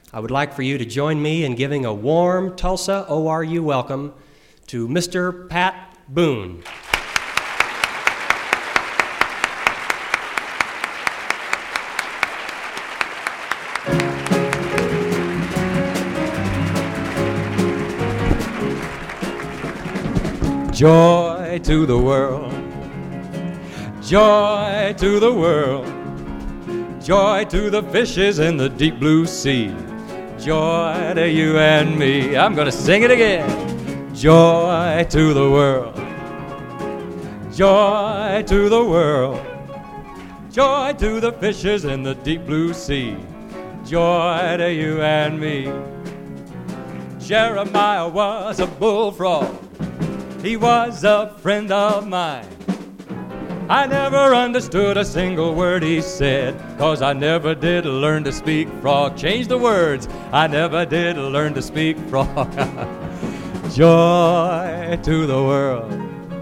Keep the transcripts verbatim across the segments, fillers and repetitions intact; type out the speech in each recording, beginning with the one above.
I would like for you to join me in giving a warm Tulsa O R U welcome to Mister Pat Boone. Joy to the world, joy to the world, joy to the fishes in the deep blue sea, joy to you and me. I'm gonna sing it again. Joy to the world, joy to the world, joy to the fishes in the deep blue sea, joy to you and me. Jeremiah was a bullfrog, he was a friend of mine. I never understood a single word he said, 'cause I never did learn to speak frog. Change the words. I never did learn to speak frog. Joy to the world,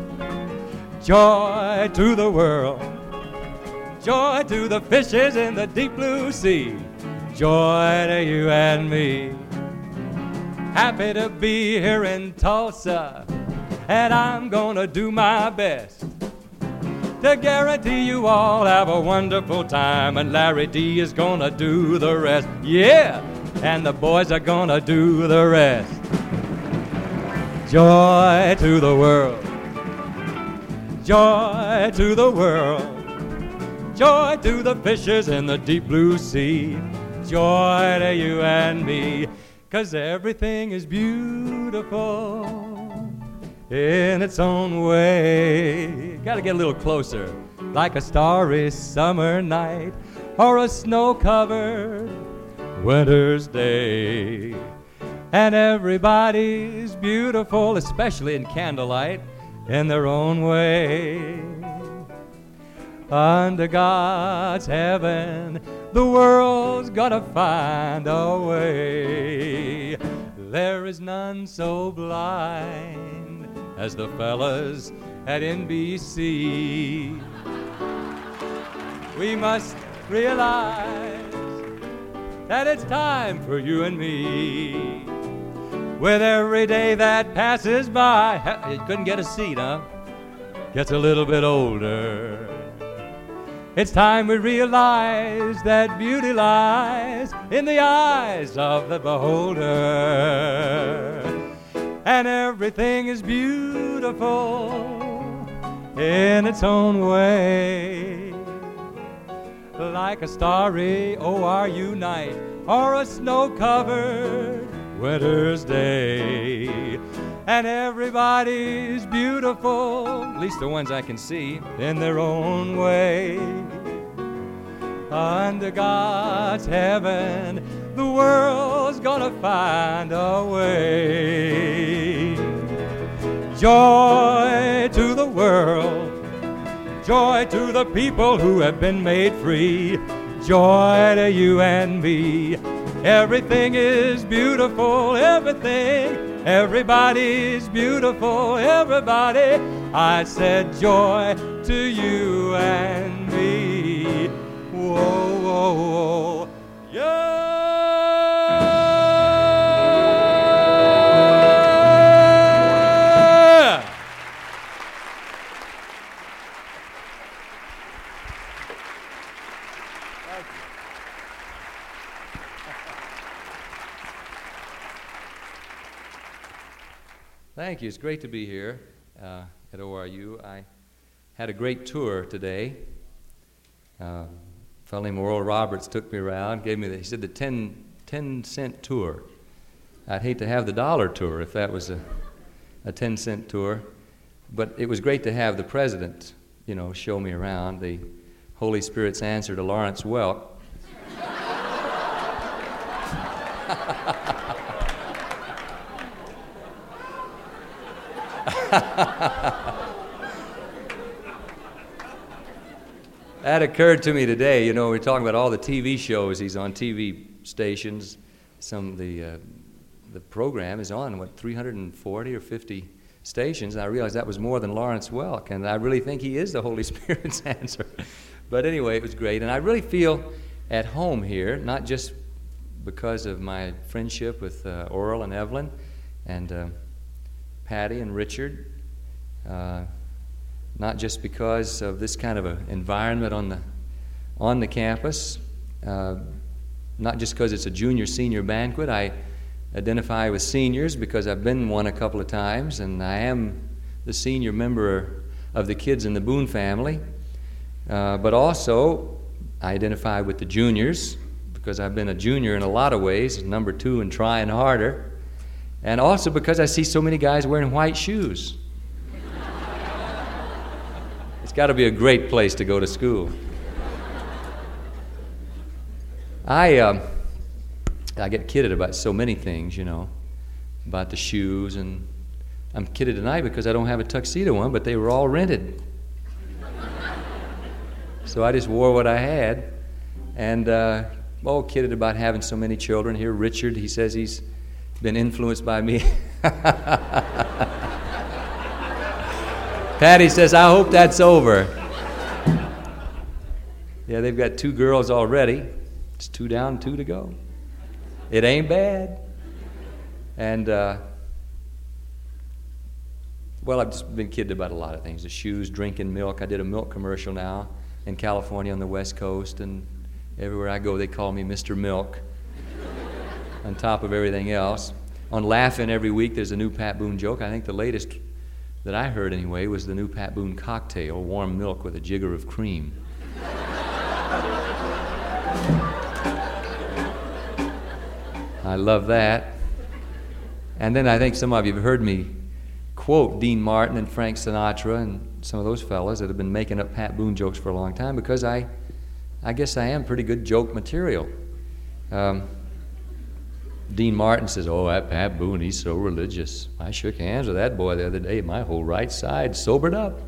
joy to the world, joy to the fishes in the deep blue sea, joy to you and me. Happy to be here in Tulsa, and I'm gonna do my best to guarantee you all have a wonderful time, and Larry D is gonna do the rest. Yeah, and the boys are gonna do the rest. Joy to the world, joy to the world, joy to the fishes in the deep blue sea, joy to you and me, 'cause everything is beautiful in its own way. Gotta get a little closer. Like a starry summer night or a snow-covered winter's day. And everybody's beautiful, especially in candlelight, in their own way. Under God's heaven, the world's gonna find a way. There is none so blind as the fellas at N B C. We must realize that it's time for you and me. With every day that passes by, you couldn't get a seat, huh? Gets a little bit older. It's time we realize that beauty lies in the eyes of the beholder. And everything is beautiful in its own way. Like a starry O R U night or a snow-covered winter's day. And everybody's beautiful, at least the ones I can see, in their own way. Under God's heaven, the world's gonna find a way. Joy to the world, joy to the people who have been made free, joy to you and me. Everything is beautiful, everything, everybody's beautiful, everybody. I said joy to you and me. Whoa, whoa, whoa, yeah. Thank you. It's great to be here uh, at O R U. I had a great tour today. Uh, a fellow named Oral Roberts took me around, gave me the, he said the ten, ten cent tour. I'd hate to have the dollar tour if that was a, a ten cent tour. But it was great to have the president, you know, show me around, the Holy Spirit's answer to Lawrence Welk. That occurred to me today. You know, we're talking about all the T V shows. He's on T V stations. Some of the uh, the program is on, what, three hundred forty or fifty stations. And I realized that was more than Lawrence Welk, and I really think he is the Holy Spirit's answer. But anyway, it was great. And I really feel at home here, not just because of my friendship with uh, Oral and Evelyn and uh, Patty and Richard. Uh, not just because of this kind of an environment on the on the campus, uh, not just because it's a junior-senior banquet. I identify with seniors because I've been one a couple of times, and I am the senior member of the kids in the Boone family. Uh, but also, I identify with the juniors because I've been a junior in a lot of ways, number two and trying harder, and also because I see so many guys wearing white shoes. It's got to be a great place to go to school. I um, I get kidded about so many things, you know, about the shoes, and I'm kidded tonight because I don't have a tuxedo on, but they were all rented. So I just wore what I had, and uh, oh, kidded about having so many children. Here, Richard, he says he's been influenced by me. Patty says, I hope that's over. Yeah, they've got two girls already. It's two down, two to go. It ain't bad. And, uh, well, I've just been kidded about a lot of things. The shoes, drinking milk. I did a milk commercial now in California on the West Coast, and everywhere I go they call me Mister Milk on top of everything else. On Laugh-In every week there's a new Pat Boone joke. I think the latest that I heard anyway was the new Pat Boone cocktail, warm milk with a jigger of cream. I love that. And then I think some of you have heard me quote Dean Martin and Frank Sinatra and some of those fellas that have been making up Pat Boone jokes for a long time, because I, I guess I am pretty good joke material. Um, Dean Martin says, oh, that Pat Boone, he's so religious. I shook hands with that boy the other day. My whole right side sobered up.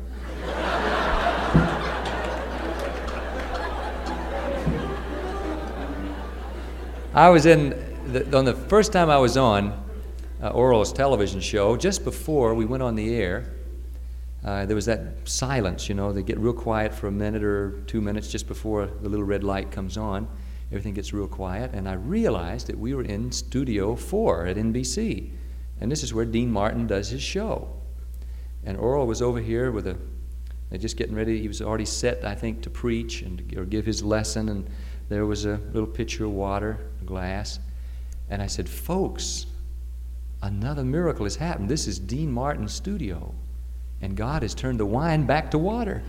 I was in, the, on the first time I was on uh, Oral's television show, just before we went on the air, uh, there was that silence, you know, they get real quiet for a minute or two minutes just before the little red light comes on. Everything gets real quiet, and I realized that we were in Studio four at N B C, and this is where Dean Martin does his show. And Oral was over here with a, they're just getting ready, he was already set, I think, to preach and to, or give his lesson, and there was a little pitcher of water, a glass, and I said, folks, another miracle has happened. This is Dean Martin's studio, and God has turned the wine back to water.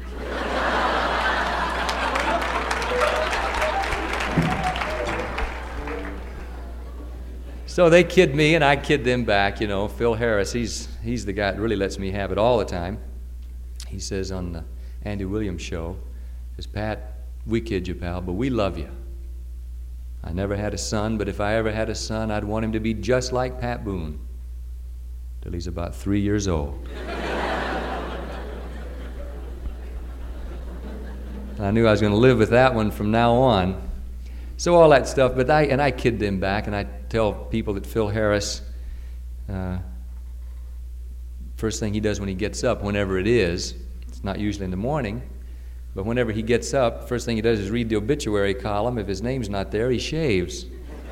So they kid me, and I kid them back, you know. Phil Harris, he's he's the guy that really lets me have it all the time. He says on the Andy Williams show, says, Pat, we kid you, pal, but we love you. I never had a son, but if I ever had a son, I'd want him to be just like Pat Boone, till he's about three years old. I knew I was going to live with that one from now on. So all that stuff, but I, and I kid them back, and I tell people that Phil Harris, uh, first thing he does when he gets up, whenever it is, it's not usually in the morning, but whenever he gets up, first thing he does is read the obituary column. If his name's not there, he shaves.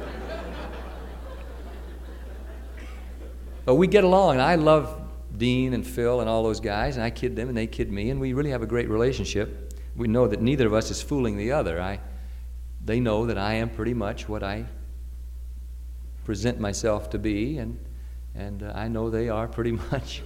But we get along, and I love Dean and Phil and all those guys, and I kid them, and they kid me, and we really have a great relationship. We know that neither of us is fooling the other. I They know that I am pretty much what I present myself to be, and and uh, I know they are pretty much.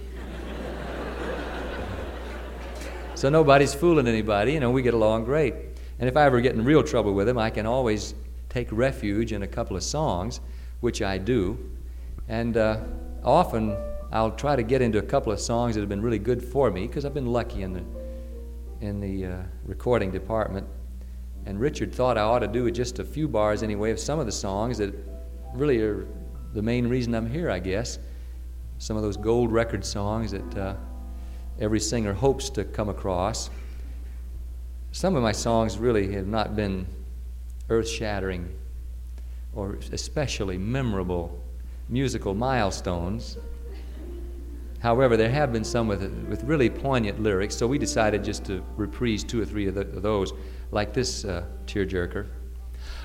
So nobody's fooling anybody, you know, we get along great. And if I ever get in real trouble with them, I can always take refuge in a couple of songs, which I do. And uh, often I'll try to get into a couple of songs that have been really good for me, because I've been lucky in the, in the uh, recording department. And Richard thought I ought to do just a few bars anyway of some of the songs that really are the main reason I'm here, I guess. Some of those gold record songs that uh, every singer hopes to come across. Some of my songs really have not been earth-shattering or especially memorable musical milestones. However, there have been some with, with really poignant lyrics, so we decided just to reprise two or three of, the, of those, like this uh, tearjerker.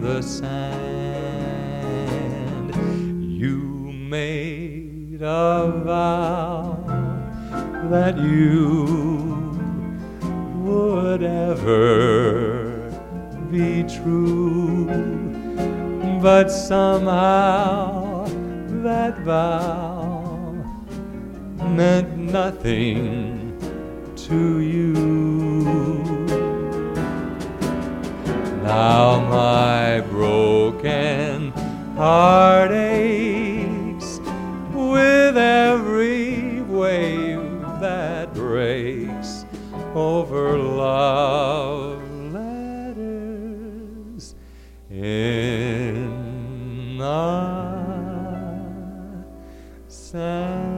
the sand. You made a vow that you would ever be true, but somehow that vow meant nothing to you. Now my broken heart aches with every wave that breaks over love letters in the sand.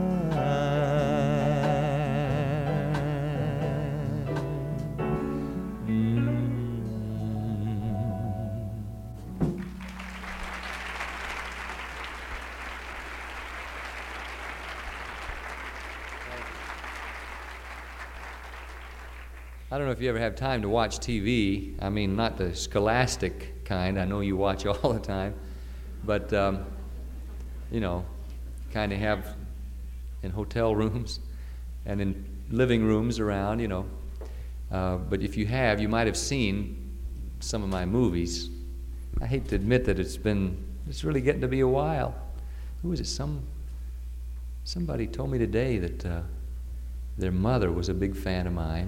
I don't know if you ever have time to watch T V. I mean, not the scholastic kind. I know you watch all the time. But, um, you know, kind of have in hotel rooms and in living rooms around, you know. Uh, but if you have, you might have seen some of my movies. I hate to admit that it's been, it's really getting to be a while. Who was it? Some, somebody told me today that uh, their mother was a big fan of mine.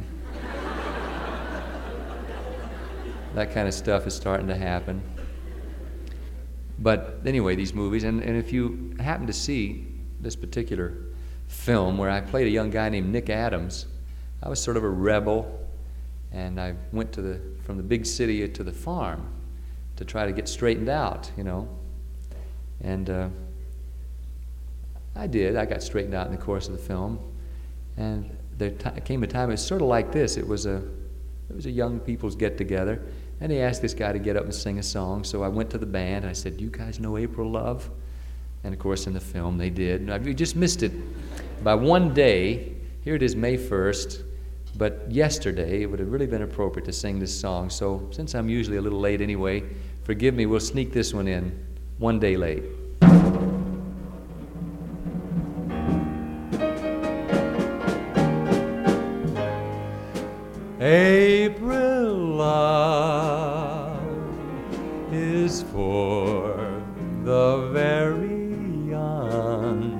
That kind of stuff is starting to happen. But anyway, these movies, and, and if you happen to see this particular film where I played a young guy named Nick Adams, I was sort of a rebel, and I went to the from the big city to the farm to try to get straightened out, you know. And uh, I did. I got straightened out in the course of the film. And there t- came a time, it was sort of like this. It was a, it was a young people's get-together. And he asked this guy to get up and sing a song. So I went to the band. And I said, "Do you guys know April Love?" And of course, in the film, they did. And I, we just missed it by one day. Here it is, May first. But yesterday, it would have really been appropriate to sing this song. So since I'm usually a little late anyway, forgive me. We'll sneak this one in one day late. April love is for the very young.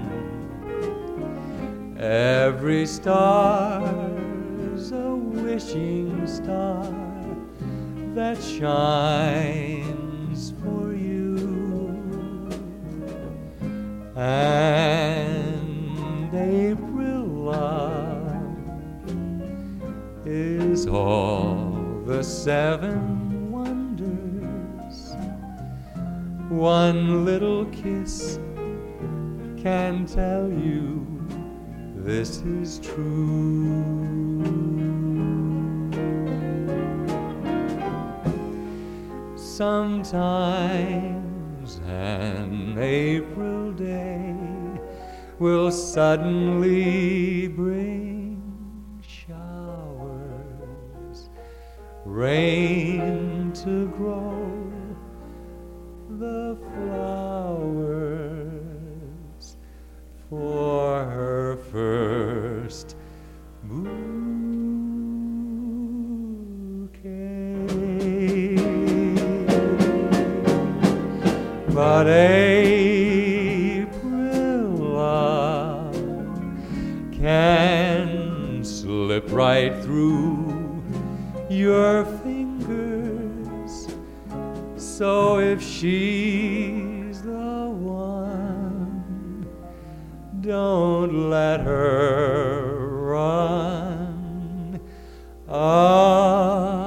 Every star's a wishing star that shines for you. And April love is all the seven wonders. One little kiss can tell you this is true. Sometimes an April day will suddenly bring showers, rain to grow the flowers for her first bouquet. But April love can slip right through your fingers. So if she's the one, don't let her run away.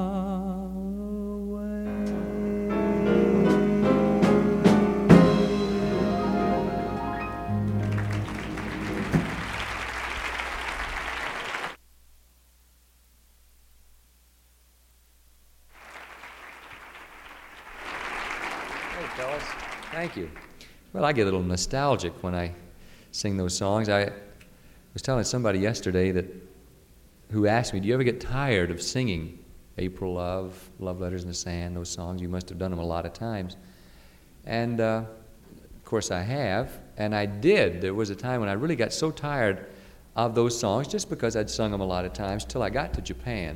Hey, fellas. Thank you. Well, I get a little nostalgic when I sing those songs. I was telling somebody yesterday that who asked me, "Do you ever get tired of singing April Love, Love Letters in the Sand, those songs. You must have done them a lot of times. And, uh, of course, I have. And I did. There was a time when I really got so tired of those songs, just because I'd sung them a lot of times, till I got to Japan.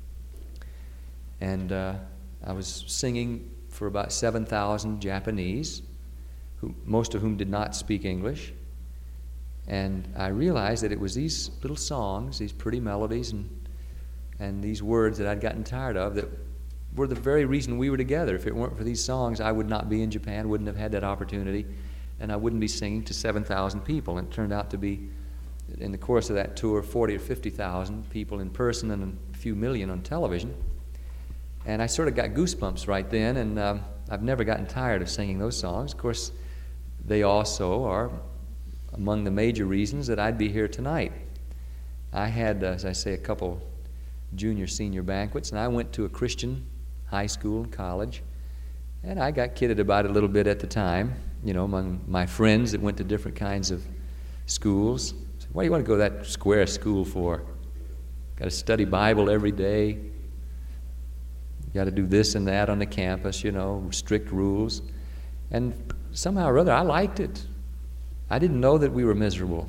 And uh, I was singing for about seven thousand Japanese, who, most of whom did not speak English. And I realized that it was these little songs, these pretty melodies, and and these words that I'd gotten tired of that were the very reason we were together. If it weren't for these songs, I would not be in Japan, wouldn't have had that opportunity, and I wouldn't be singing to seven thousand people. And it turned out to be, in the course of that tour, forty or fifty thousand people in person and a few million on television. And I sort of got goosebumps right then, and um, I've never gotten tired of singing those songs. Of course, they also are among the major reasons that I'd be here tonight. I had, uh, as I say, a couple junior, senior banquets, and I went to a Christian high school and college, and I got kidded about it a little bit at the time, you know, among my friends that went to different kinds of schools. So, what do you want to go to that square school for? Got to study Bible every day. Got to do this and that on the campus, you know, strict rules. And somehow or other, I liked it. I didn't know that we were miserable.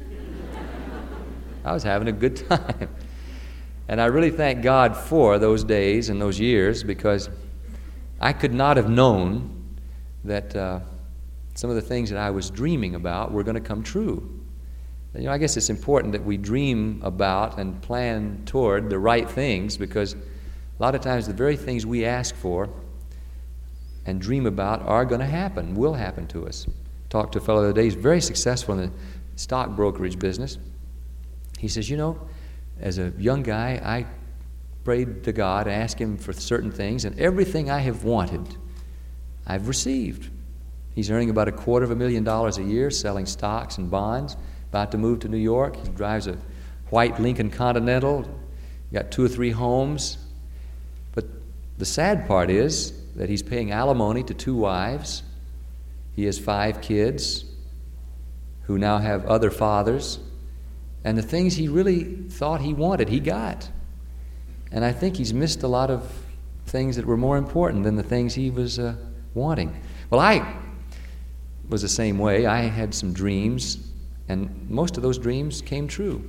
I was having a good time. And I really thank God for those days and those years, because I could not have known that uh, some of the things that I was dreaming about were going to come true. You know, I guess it's important that we dream about and plan toward the right things, because a lot of times the very things we ask for and dream about are going to happen, will happen to us. Talked to a fellow the other day, he's very successful in the stock brokerage business. He says, you know, as a young guy, I prayed to God, asked Him for certain things, and everything I have wanted, I've received. He's earning about a quarter of a million dollars a year selling stocks and bonds, about to move to New York. He drives a white Lincoln Continental, got two or three homes. But the sad part is that he's paying alimony to two wives. He has five kids who now have other fathers. And the things he really thought he wanted, he got. And I think he's missed a lot of things that were more important than the things he was uh, wanting. Well, I was the same way. I had some dreams, and most of those dreams came true.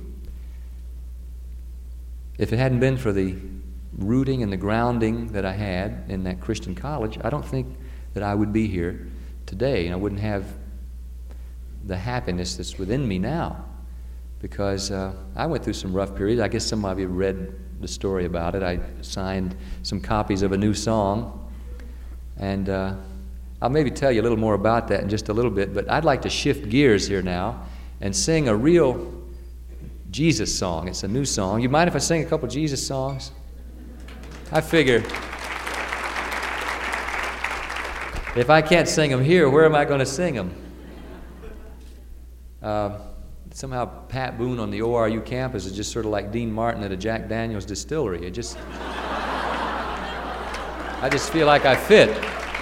If it hadn't been for the rooting and the grounding that I had in that Christian college, I don't think that I would be here today, and I wouldn't have the happiness that's within me now, because uh, I went through some rough periods. I guess some of you read the story about it. I signed some copies of a new song, and uh, I'll maybe tell you a little more about that in just a little bit, but I'd like to shift gears here now and sing a real Jesus song. It's a new song. You mind if I sing a couple Jesus songs? I figure if I can't sing them here, where am I going to sing them? Uh, somehow Pat Boone on the O R U campus is just sort of like Dean Martin at a Jack Daniels distillery. It just, I just feel like I fit.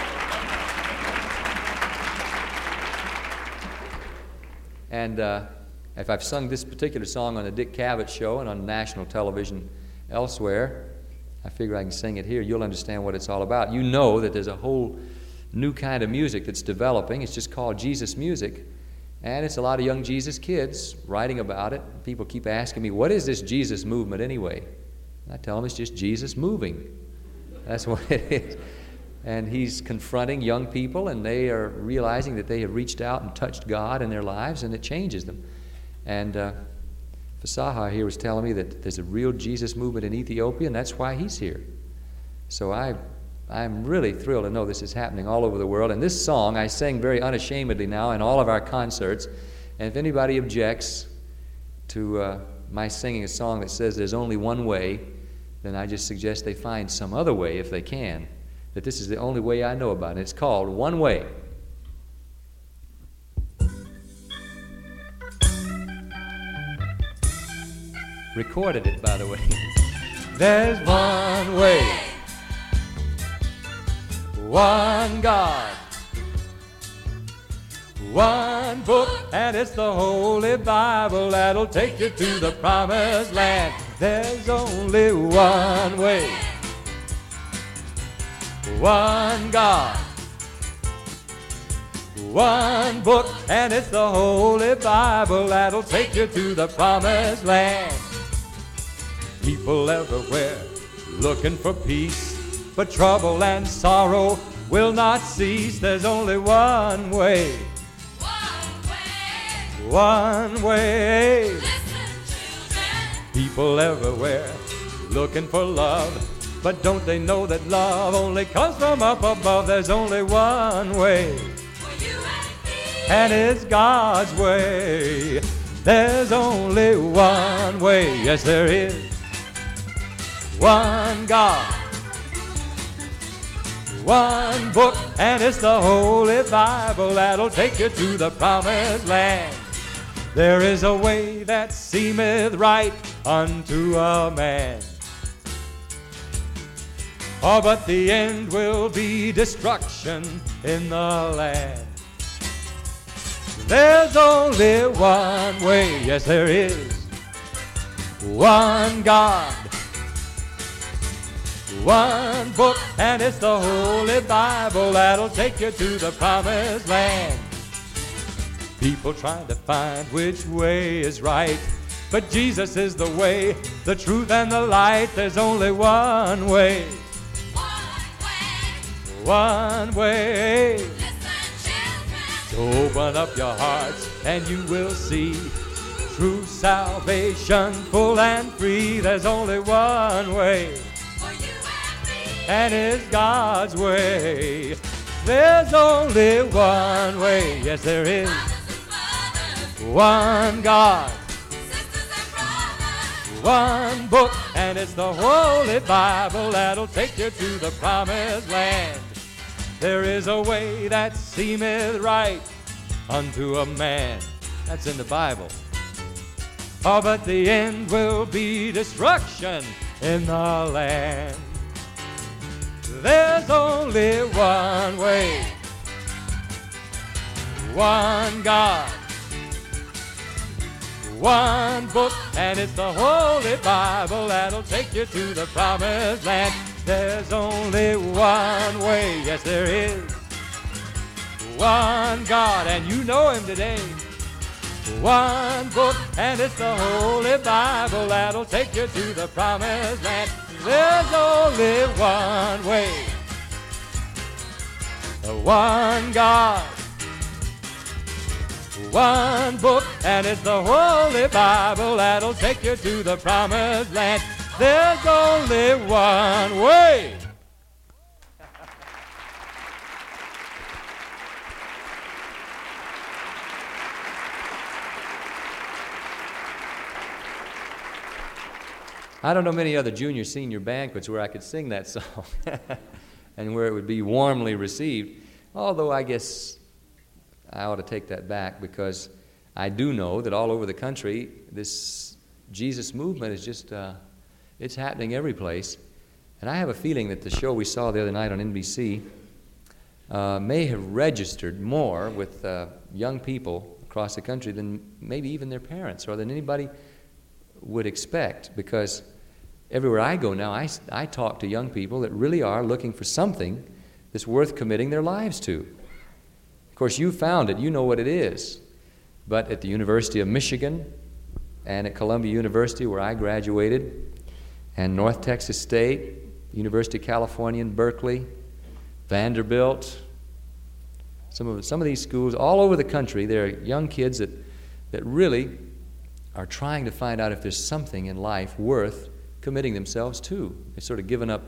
And uh, if I've sung this particular song on the Dick Cavett show and on national television elsewhere, I figure I can sing it here. You'll understand what it's all about. You know that there's a whole new kind of music that's developing. It's just called Jesus music. And it's a lot of young Jesus kids writing about it. People keep asking me, what is this Jesus movement anyway? And I tell them it's just Jesus moving. That's what it is. And he's confronting young people, and they are realizing that they have reached out and touched God in their lives, and it changes them. And uh, Fasaha here was telling me that there's a real Jesus movement in Ethiopia, and that's why he's here. So I, I'm really thrilled to know this is happening all over the world. And this song I sing very unashamedly now in all of our concerts. And if anybody objects to uh, my singing a song that says there's only one way, then I just suggest they find some other way if they can. That this is the only way I know about it. It's called One Way. Recorded it, by the way. There's one way, one God, one book, and it's the Holy Bible that'll take you to the promised land. There's only one way, one God, one book, and it's the Holy Bible that'll take you to the promised land. People everywhere looking for peace, but trouble and sorrow will not cease. There's only one way, One way. one way. Listen, children. People everywhere looking for love, but don't they know that love only comes from up above? There's only one way, For you and me. and it's God's way. There's only one way, yes there is. One God, one book, and it's the Holy Bible that'll take you to the promised land. There is a way that seemeth right unto a man, oh, but the end will be destruction in the land. There's only one way, yes there is. One God, one book, and it's the Holy Bible that'll take you to the promised land. People trying to find which way is right, but Jesus is the way, the truth, and the light. There's only one way, One way. one way. Listen, children. So open up your hearts and you will see true salvation, full and free. There's only one way, For you and me. and it's God's way. There's only one way, yes there is. Fathers and mothers. One God, Sisters and brothers. one book, and it's the Holy Bible that'll take you to the promised land. There is a way that seemeth right unto a man. That's in the Bible. Oh, but the end will be destruction in the land. There's only one way, one God, one book, and it's the Holy Bible that'll take you to the promised land. There's only one way, yes there is. One God, and you know him today. One book, and it's the Holy Bible that'll take you to the promised land. There's only one way, the one God, one book, and it's the Holy Bible that'll take you to the promised land. There's only one way. I don't know many other junior, senior banquets where I could sing that song and where it would be warmly received. Although I guess I ought to take that back, because I do know that all over the country this Jesus movement is just, uh, it's happening every place. And I have a feeling that the show we saw the other night on N B C uh, may have registered more with uh, young people across the country than maybe even their parents or than anybody would expect, because everywhere I go now, I, I talk to young people that really are looking for something that's worth committing their lives to. Of course, you found it. You know what it is. But at the University of Michigan and at Columbia University, where I graduated, and North Texas State, University of California in Berkeley, Vanderbilt, some of, some of these schools all over the country, there are young kids that, that really are trying to find out if there's something in life worth committing themselves to. They've sort of given up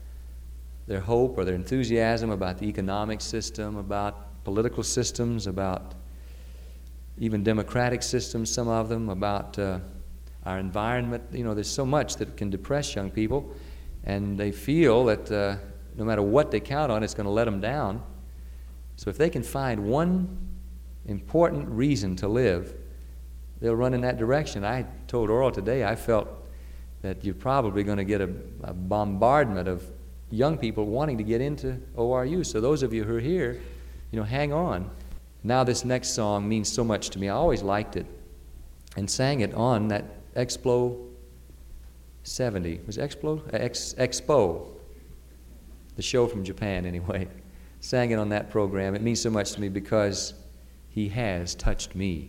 their hope or their enthusiasm about the economic system, about political systems, about even democratic systems, some of them, about uh, our environment. You know, there's so much that can depress young people, and they feel that uh, no matter what they count on, it's going to let them down. So if they can find one important reason to live, they'll run in that direction. I told Oral today, I felt that you're probably going to get a, a bombardment of young people wanting to get into O R U. So those of you who are here, you know, hang on. Now this next song means so much to me. I always liked it and sang it on that Explo seventy. Was it Explo? Ex, Expo. the show from Japan anyway, sang it on that program. It means so much to me because he has touched me.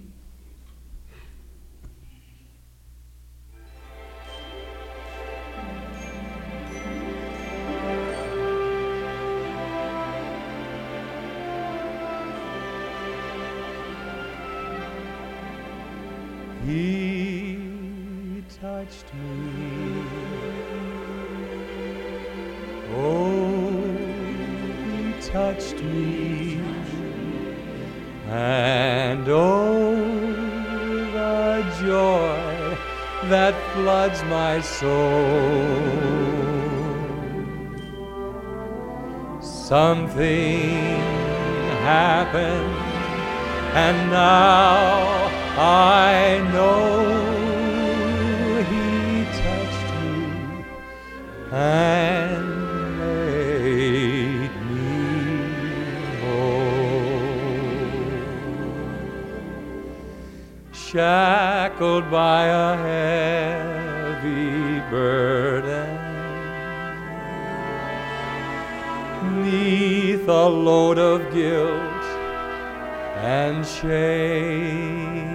He touched me. Oh, he touched me. And oh, the joy that floods my soul. Something happened, and now I know he touched me and made me whole. Shackled by a heavy burden, 'neath a load of guilt and shame,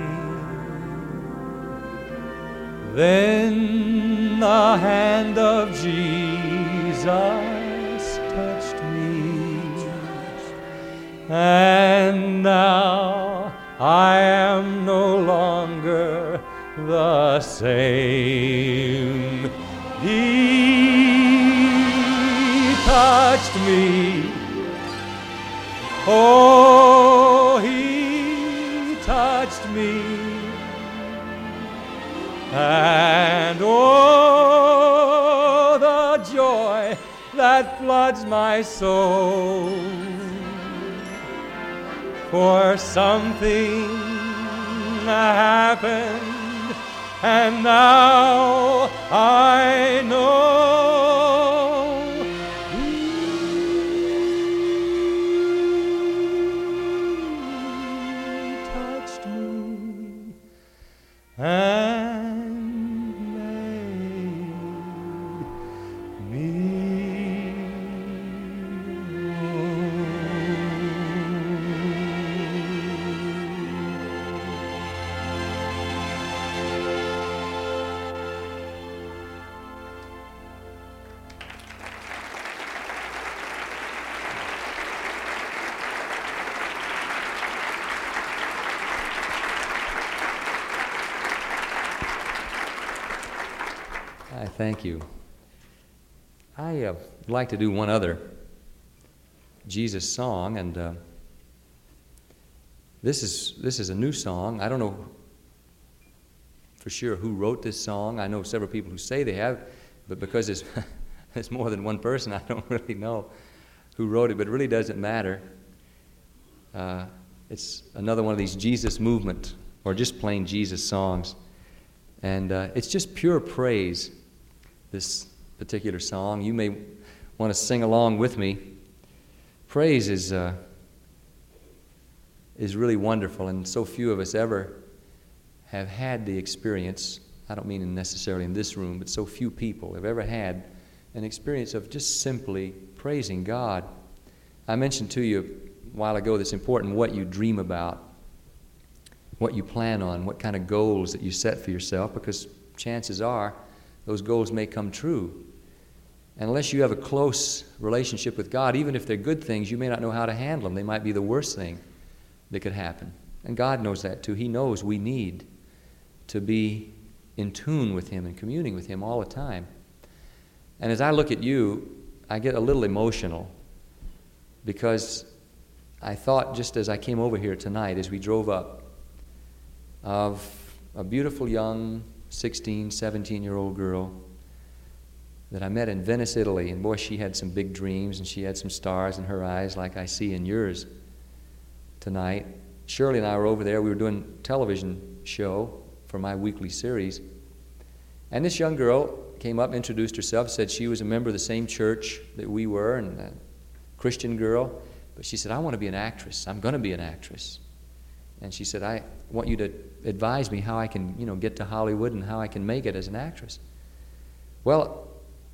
then the hand of Jesus touched me, and now I am no longer the same. He touched me. Oh, he touched me. And oh, the joy that floods my soul. For something happened, and now I know he touched me and made me I thank you. I uh, would like to do one other Jesus song, and uh, this is this is a new song. I don't know for sure who wrote this song. I know several people who say they have, but because it's, it's more than one person, I don't really know who wrote it, but it really doesn't matter. Uh, it's another one of these Jesus movement, or just plain Jesus songs. And uh, it's just pure praise, this particular song. You may want to sing along with me. Praise is uh, is really wonderful, and so few of us ever have had the experience. I don't mean necessarily in this room, but so few people have ever had an experience of just simply praising God. I mentioned to you a while ago that it's important what you dream about, what you plan on, what kind of goals that you set for yourself, because chances are those goals may come true. And unless you have a close relationship with God, even if they're good things, you may not know how to handle them. They might be the worst thing that could happen. And God knows that too. He knows we need to be in tune with Him and communing with Him all the time. And as I look at you, I get a little emotional because I thought, just as I came over here tonight, as we drove up, of a beautiful young sixteen, seventeen-year-old girl that I met in Venice, Italy. And boy, she had some big dreams, and she had some stars in her eyes like I see in yours tonight. Shirley and I were over there. We were doing a television show for my weekly series. And this young girl came up, introduced herself, said she was a member of the same church that we were, and a Christian girl. But she said, I want to be an actress. I'm going to be an actress. And she said, I want you to advise me how I can, you know, get to Hollywood and how I can make it as an actress. Well,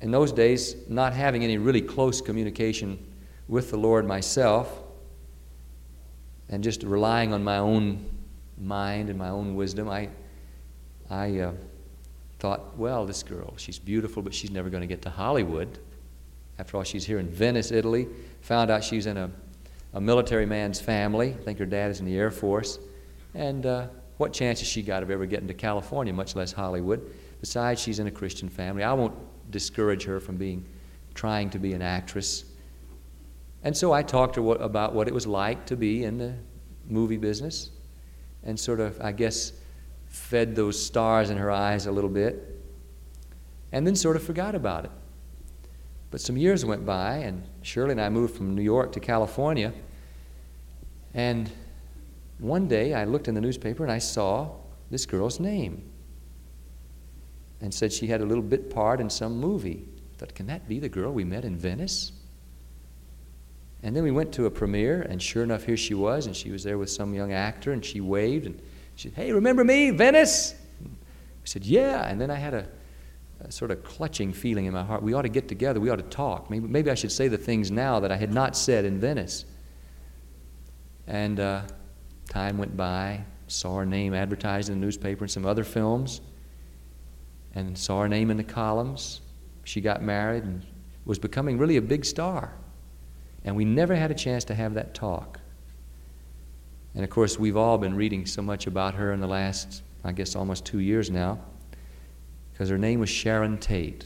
in those days, not having any really close communication with the Lord myself, and just relying on my own mind and my own wisdom, I, I uh, thought, well, this girl, she's beautiful, but she's never going to get to Hollywood. After all, she's here in Venice, Italy. Found out she's in a, a military man's family. I think her dad is in the Air Force. And uh, what chance has she got of ever getting to California, much less Hollywood? Besides, she's in a Christian family. I won't discourage her from being, trying to be an actress. And so I talked to her what, about what it was like to be in the movie business, and sort of, I guess, fed those stars in her eyes a little bit, and then sort of forgot about it. But some years went by, and Shirley and I moved from New York to California, and one day I looked in the newspaper and I saw this girl's name, and said she had a little bit part in some movie. I thought, can that be the girl we met in Venice? And then we went to a premiere, and sure enough, here she was, and she was there with some young actor, and she waved, and she said, hey, remember me, Venice? I said, yeah. And then I had a, a sort of clutching feeling in my heart. We ought to get together. We ought to talk. Maybe, maybe I should say the things now that I had not said in Venice. And uh, time went by, saw her name advertised in the newspaper and some other films, and saw her name in the columns. She got married and was becoming really a big star. And we never had a chance to have that talk. And of course, we've all been reading so much about her in the last, I guess, almost two years now, because her name was Sharon Tate.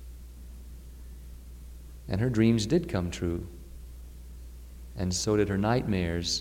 And her dreams did come true. And so did her nightmares.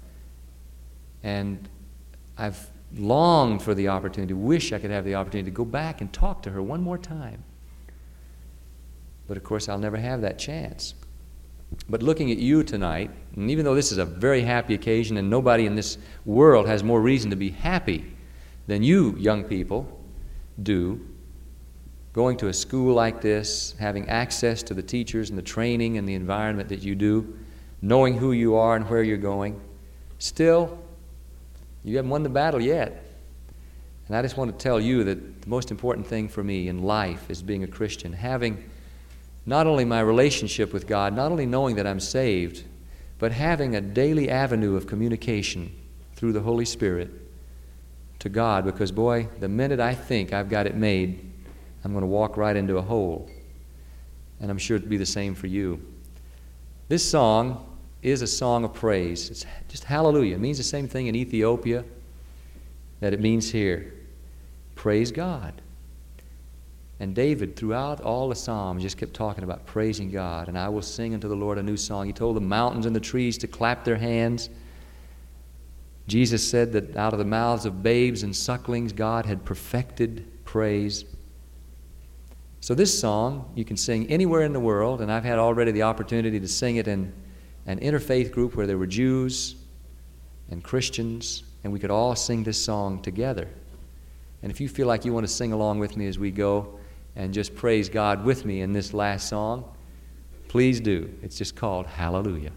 And I've longed for the opportunity, wish I could have the opportunity to go back and talk to her one more time. But of course, I'll never have that chance. But looking at you tonight, and even though this is a very happy occasion and nobody in this world has more reason to be happy than you young people do, going to a school like this, having access to the teachers and the training and the environment that you do, knowing who you are and where you're going, still, you haven't won the battle yet. And I just want to tell you that the most important thing for me in life is being a Christian, having not only my relationship with God, not only knowing that I'm saved, but having a daily avenue of communication through the Holy Spirit to God, because, boy, the minute I think I've got it made, I'm going to walk right into a hole. And I'm sure it'll be the same for you. This song is a song of praise. It's just hallelujah. It means the same thing in Ethiopia that it means here. Praise God. And David, throughout all the Psalms, just kept talking about praising God. And I will sing unto the Lord a new song. He told the mountains and the trees to clap their hands. Jesus said that out of the mouths of babes and sucklings, God had perfected praise. So this song, you can sing anywhere in the world, and I've had already the opportunity to sing it in an interfaith group where there were Jews and Christians, and we could all sing this song together. And if you feel like you want to sing along with me as we go, and just praise God with me in this last song, please do. It's just called Hallelujah.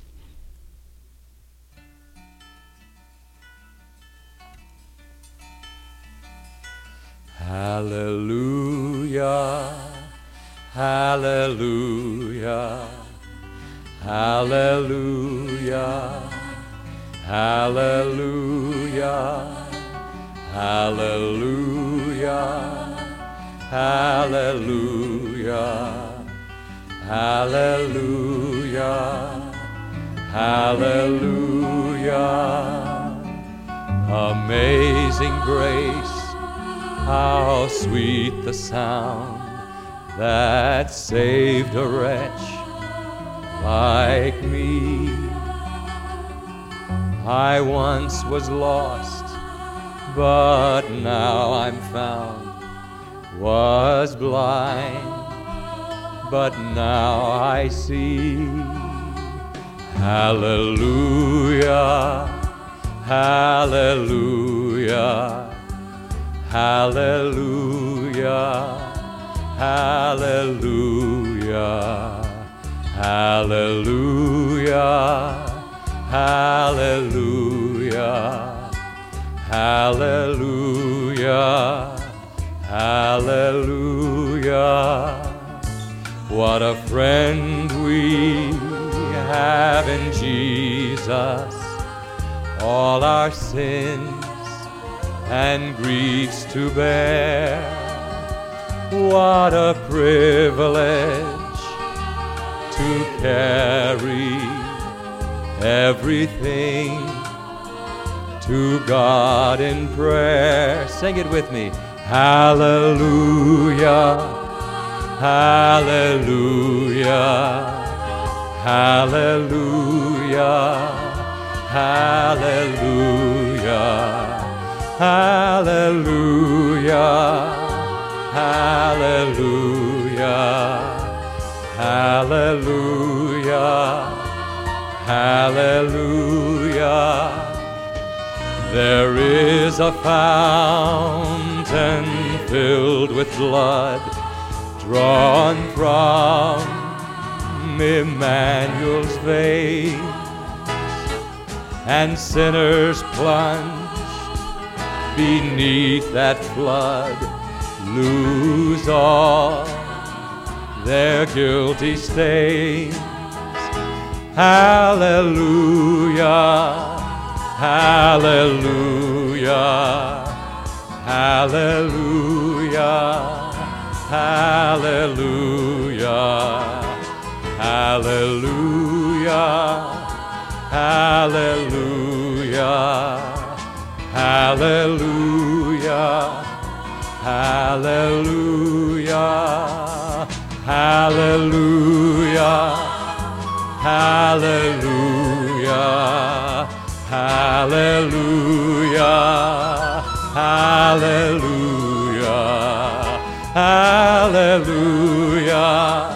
Hallelujah, hallelujah, hallelujah, hallelujah, hallelujah. Hallelujah, hallelujah, hallelujah. Amazing grace, how sweet the sound that saved a wretch like me. I once was lost, but now I'm found. Was blind, but now I see. Hallelujah, hallelujah, hallelujah, hallelujah, hallelujah, hallelujah, hallelujah. Hallelujah, What a friend we have in Jesus, all our sins and griefs to bear. What a privilege to carry everything to God in prayer. Sing it with me. Hallelujah, hallelujah, hallelujah, hallelujah, hallelujah, hallelujah, hallelujah, hallelujah. There is a fountain filled with blood drawn from Emmanuel's veins, and sinners plunged beneath that flood lose all their guilty stains. Hallelujah, hallelujah, hallelujah, hallelujah, hallelujah, hallelujah, hallelujah, hallelujah, hallelujah, hallelujah, hallelujah, hallelujah, hallelujah,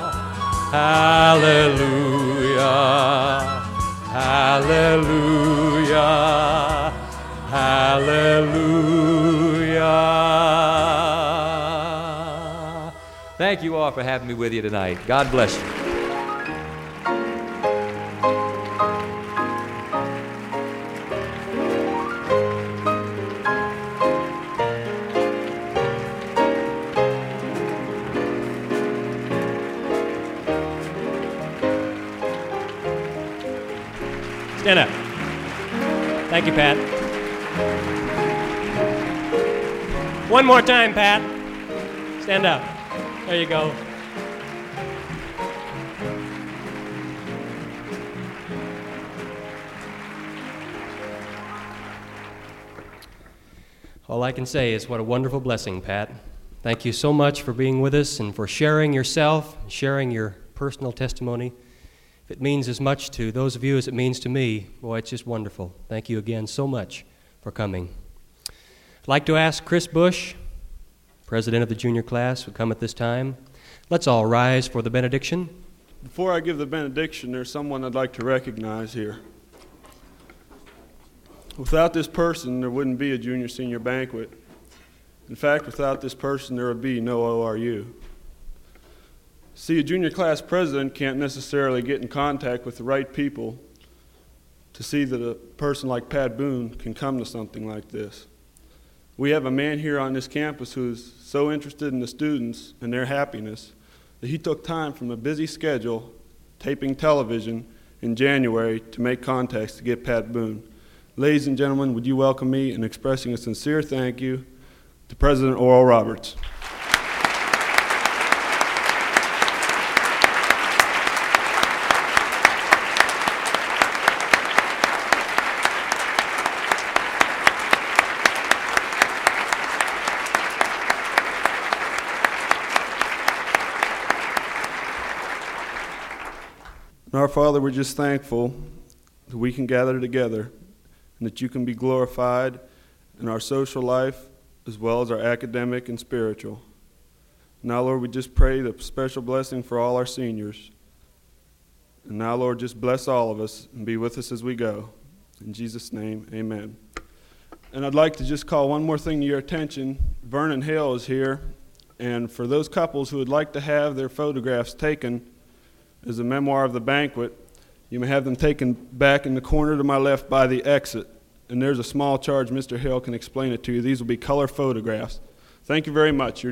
hallelujah, hallelujah, hallelujah. Thank you all for having me with you tonight. God bless you. Stand up. Thank you, Pat. One more time, Pat. Stand up. There you go. All I can say is what a wonderful blessing, Pat. Thank you so much for being with us and for sharing yourself, sharing your personal testimony. If it means as much to those of you as it means to me, boy, it's just wonderful. Thank you again so much for coming. I'd like to ask Chris Bush, president of the junior class, who come at this time. Let's all rise for the benediction. Before I give the benediction, there's someone I'd like to recognize here. Without this person, there wouldn't be a junior-senior banquet. In fact, without this person, there would be no O R U. See, a junior class president can't necessarily get in contact with the right people to see that a person like Pat Boone can come to something like this. We have a man here on this campus who's so interested in the students and their happiness that he took time from a busy schedule, taping television in January, to make contacts to get Pat Boone. Ladies and gentlemen, would you welcome me in expressing a sincere thank you to President Oral Roberts. And our Father, we're just thankful that we can gather together and that you can be glorified in our social life as well as our academic and spiritual. Now, Lord, we just pray the special blessing for all our seniors. And now, Lord, just bless all of us and be with us as we go. In Jesus' name, amen. And I'd like to just call one more thing to your attention. Vernon Hale is here. And for those couples who would like to have their photographs taken as a memoir of the banquet, you may have them taken back in the corner to my left by the exit. And there's a small charge. Mister Hale can explain it to you. These will be color photographs. Thank you very much. You're